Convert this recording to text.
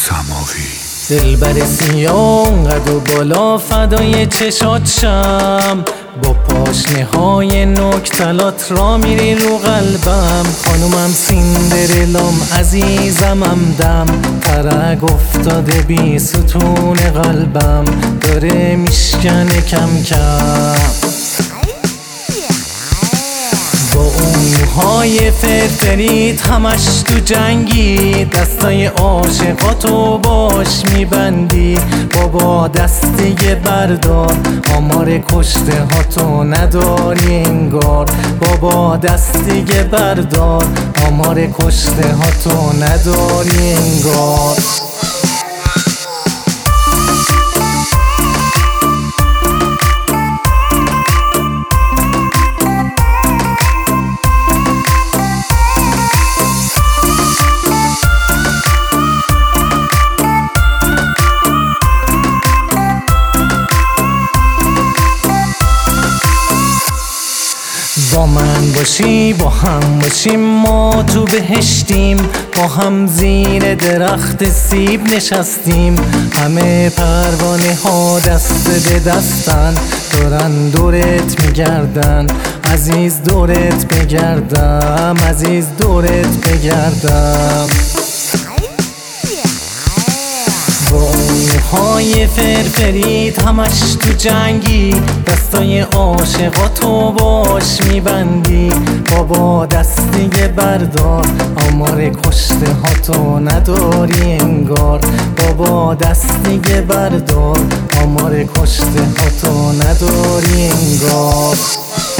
سماوی. دلبر سیاه قد و بالا فدای چشات شم، با پاشنه های نکتلات را میری رو قلبم. خانومم سیندرلام عزیزمم دم، ترک افتاده بی ستون قلبم داره میشکنه کم کم. با اون موهای فرفریت همش تو جنگی، دستای عاشقاتو باش میبندی. بابا دست دیگه بردار، آمار کشته هاتو نداری انگار. بابا دست دیگه بردار، آمار کشته هاتو نداری انگار. با من باشی با هم باشیم ما تو بهشتیم، با هم زیر درخت سیب نشستیم. همه پروانه ها دست به دستن، دورن دورت میگردن. عزیز دورت بگردم، عزیز دورت بگردم. با موهای فرفریت همش تو جنگی، دستای عاشقاتو باش میبندی. بابا دست دیگه بردار، آمار کشته هاتو نداری انگار. بابا دست دیگه بردار، آمار کشته هاتو نداری انگار.